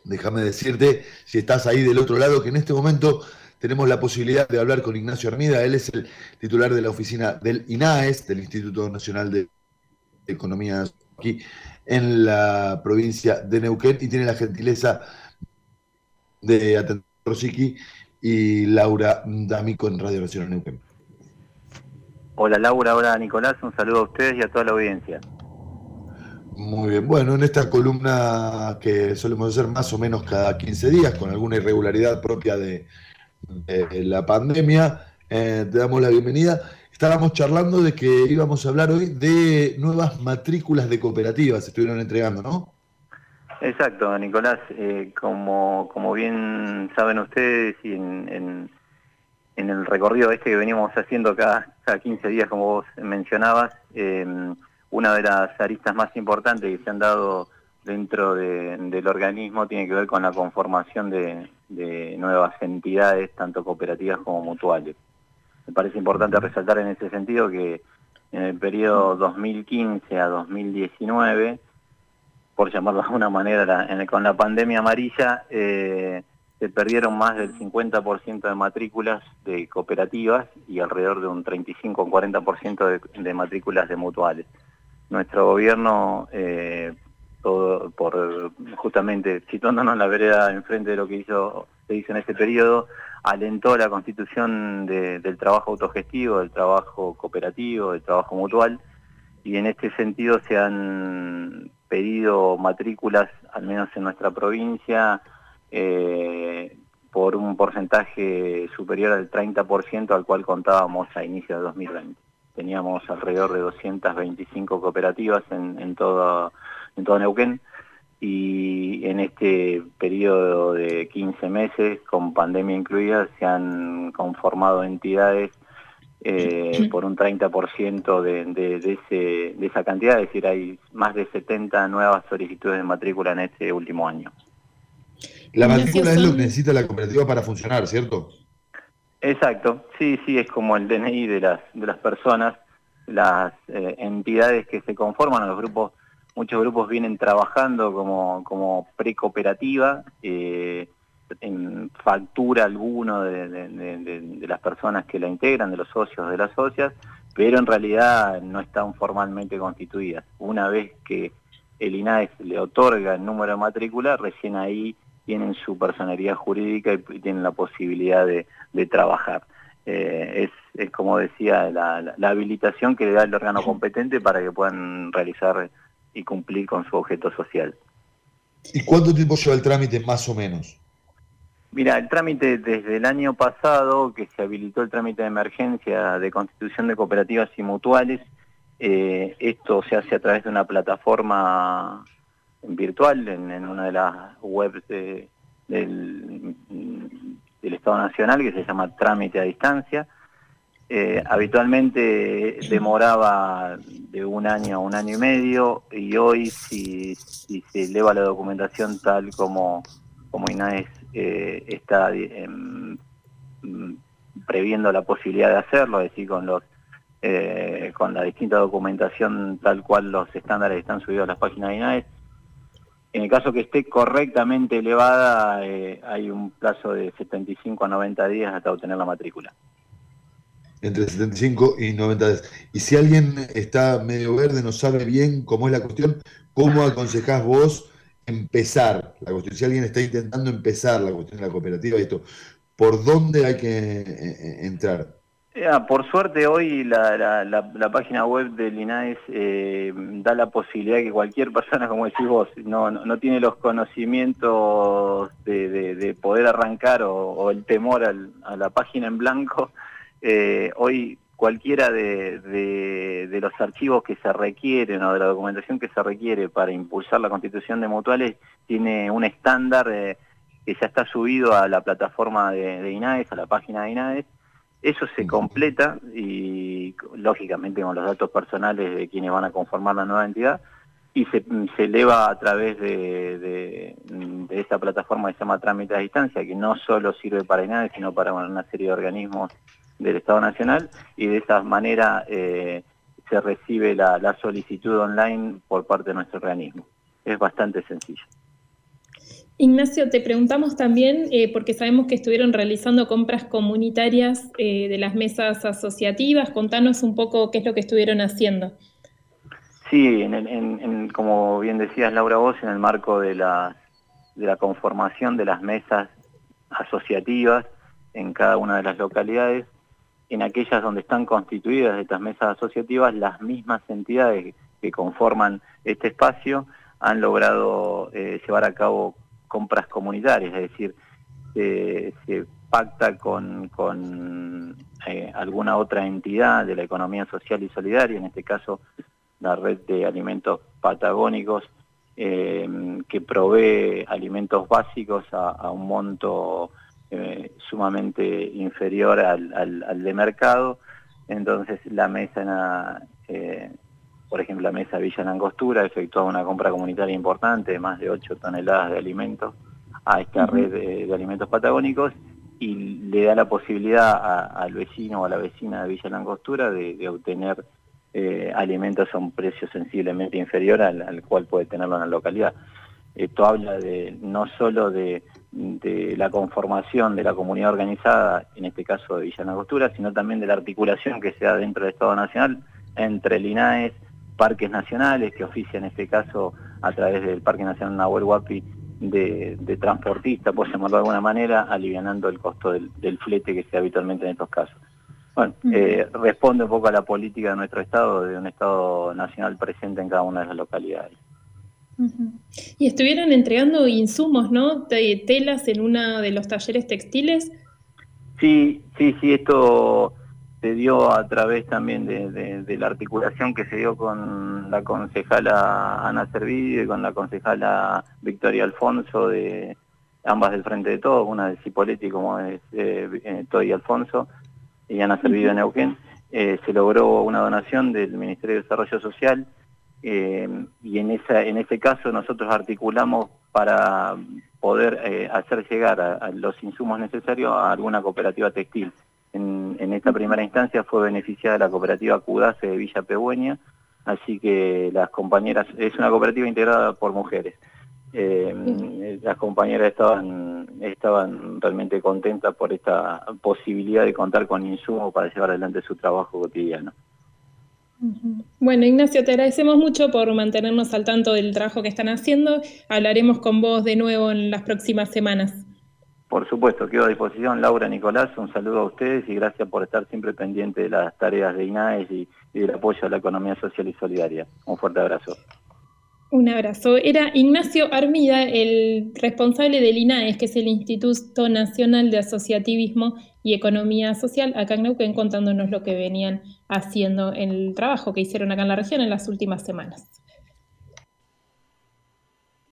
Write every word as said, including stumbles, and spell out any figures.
déjame decirte, si estás ahí del otro lado, que en este momento tenemos la posibilidad de hablar con Ignacio Armida. Él es el titular de la oficina del INAES, del Instituto Nacional de Economía, aquí en la provincia de Neuquén, y tiene la gentileza de atender a Rosicky y Laura D'Amico en Radio Nacional Neuquén. Hola Laura, hola Nicolás, un saludo a ustedes y a toda la audiencia. Muy bien, bueno, en esta columna que solemos hacer más o menos cada quince días, con alguna irregularidad propia de, de la pandemia, eh, te damos la bienvenida. Estábamos charlando de que íbamos a hablar hoy de nuevas matrículas de cooperativas, se estuvieron entregando, ¿no? Exacto, Nicolás, eh, como, como bien saben ustedes y en, en, en el recorrido este que venimos haciendo cada, cada quince días, como vos mencionabas, eh, una de las aristas más importantes que se han dado dentro de, del organismo tiene que ver con la conformación de, de nuevas entidades, tanto cooperativas como mutuales. Me parece importante resaltar en ese sentido que en el periodo dos mil quince a dos mil diecinueve, por llamarlo de alguna manera, la, en el, con la pandemia amarilla, eh, se perdieron más del cincuenta por ciento de matrículas de cooperativas y alrededor de un treinta y cinco o cuarenta por ciento de, de matrículas de mutuales. Nuestro gobierno, eh, todo por justamente situándonos en la vereda enfrente de lo que hizo, se hizo en ese periodo, alentó la constitución de, del trabajo autogestivo, del trabajo cooperativo, del trabajo mutual, y en este sentido se han pedido matrículas, al menos en nuestra provincia, eh, por un porcentaje superior al treinta por ciento al cual contábamos a inicios de dos mil veinte. Teníamos alrededor de doscientas veinticinco cooperativas en, en, todo, en todo Neuquén, y en este periodo de quince meses, con pandemia incluida, se han conformado entidades Eh, por un treinta por ciento de, de, de, ese, de esa cantidad, es decir, hay más de setenta nuevas solicitudes de matrícula en este último año. La matrícula es lo que necesita la cooperativa para funcionar, ¿cierto? Exacto, sí, sí, es como el D N I de las, de las personas, las eh, entidades que se conforman, los grupos, muchos grupos vienen trabajando como, como precooperativa, eh, en factura alguno de, de, de, de las personas que la integran, de los socios, de las socias, pero en realidad no están formalmente constituidas. Una vez que el INAES le otorga el número de matrícula, recién ahí tienen su personalidad jurídica y tienen la posibilidad de, de trabajar. Eh, es, es como decía, la, la, la habilitación que le da el órgano competente para que puedan realizar y cumplir con su objeto social. ¿Y cuánto tiempo lleva el trámite más o menos? Mira, el trámite desde el año pasado, que se habilitó el trámite de emergencia de constitución de cooperativas y mutuales, eh, esto se hace a través de una plataforma virtual en, en una de las webs de, del, del Estado Nacional, que se llama Trámite a Distancia. Eh, habitualmente demoraba de un año a un año y medio, y hoy si, si se eleva la documentación tal como, como INAES eh, está eh, previendo la posibilidad de hacerlo, es decir, con los eh, con la distinta documentación tal cual los estándares están subidos a las páginas de INAES. En el caso que esté correctamente elevada, eh, hay un plazo de setenta y cinco a noventa días hasta obtener la matrícula. Entre setenta y cinco y noventa días. Y si alguien está medio verde, no sabe bien cómo es la cuestión, ¿cómo aconsejás vos empezar la cuestión? Si alguien está intentando empezar la cuestión de la cooperativa y esto, ¿por dónde hay que eh, entrar? Yeah, por suerte hoy la, la, la, la página web del INAES eh, da la posibilidad que cualquier persona, como decís vos, no, no, no tiene los conocimientos de, de, de poder arrancar o, o el temor al, a la página en blanco. Eh, hoy cualquiera de, de, de los archivos que se requieren o de la documentación que se requiere para impulsar la constitución de mutuales tiene un estándar eh, que ya está subido a la plataforma de, de INAES, a la página de INAES. Eso se completa y lógicamente con los datos personales de quienes van a conformar la nueva entidad, y se, se eleva a través de, de, de esta plataforma que se llama Trámite a Distancia, que no solo sirve para INAES, sino para una serie de organismos del Estado Nacional, y de esa manera eh, se recibe la, la solicitud online por parte de nuestro organismo. Es bastante sencillo. Ignacio, te preguntamos también, eh, porque sabemos que estuvieron realizando compras comunitarias eh, de las mesas asociativas. Contanos un poco qué es lo que estuvieron haciendo. Sí, en el, en, en, como bien decías Laura vos, en el marco de la, de la conformación de las mesas asociativas en cada una de las localidades, en aquellas donde están constituidas estas mesas asociativas, las mismas entidades que conforman este espacio han logrado eh, llevar a cabo compras comunitarias, es decir, eh, se pacta con, con eh, alguna otra entidad de la economía social y solidaria, en este caso la red de alimentos patagónicos, eh, que provee alimentos básicos a, a un monto eh, sumamente inferior al, al, al de mercado. Entonces la mesa, eh, por ejemplo la mesa Villa Langostura, efectuaba una compra comunitaria importante de más de ocho toneladas de alimentos a esta uh-huh. red de, de alimentos patagónicos, y le da la posibilidad a, al vecino o a la vecina de Villa Langostura de, de obtener eh, alimentos a un precio sensiblemente inferior al, al cual puede tenerlo en la localidad. Esto habla de no solo de, de la conformación de la comunidad organizada, en este caso de Villa Langostura, sino también de la articulación que se da dentro del Estado Nacional entre el INAES, parques nacionales, que oficia en este caso a través del Parque Nacional Nahuel Huapi de, de transportista, por llamarlo de alguna manera, alivianando el costo del, del flete que se da habitualmente en estos casos. Bueno, uh-huh. eh, responde un poco a la política de nuestro Estado, de un Estado nacional presente en cada una de las localidades. Uh-huh. Y estuvieron entregando insumos, ¿no? De telas en uno de los talleres textiles. Sí, sí, sí, esto se dio a través también de, de, de la articulación que se dio con la concejala Ana Servidio y con la concejala Victoria Alfonso, de ambas del Frente de Todos, una de Cipolletti como es eh, Toy Alfonso y Ana Servidio de Neuquén. Eh, se logró una donación del Ministerio de Desarrollo Social. Eh, y en esa en ese caso nosotros articulamos para poder eh, hacer llegar a, a los insumos necesarios a alguna cooperativa textil. En, en esta primera instancia fue beneficiada la cooperativa Cudace de Villa Pegüeña, así que las compañeras, es una cooperativa integrada por mujeres, eh, las compañeras estaban, estaban realmente contentas por esta posibilidad de contar con insumos para llevar adelante su trabajo cotidiano. Bueno, Ignacio, te agradecemos mucho por mantenernos al tanto del trabajo que están haciendo. Hablaremos con vos de nuevo en las próximas semanas. Por supuesto, quedo a disposición. Laura, Nicolás, un saludo a ustedes y gracias por estar siempre pendiente de las tareas de INAES y, y del apoyo a la economía social y solidaria. Un fuerte abrazo. Un abrazo. Era Ignacio Armida, el responsable del INAES, que es el Instituto Nacional de Asociativismo y Economía Social, acá en Neuquén, contándonos lo que venían haciendo en el trabajo que hicieron acá en la región en las últimas semanas.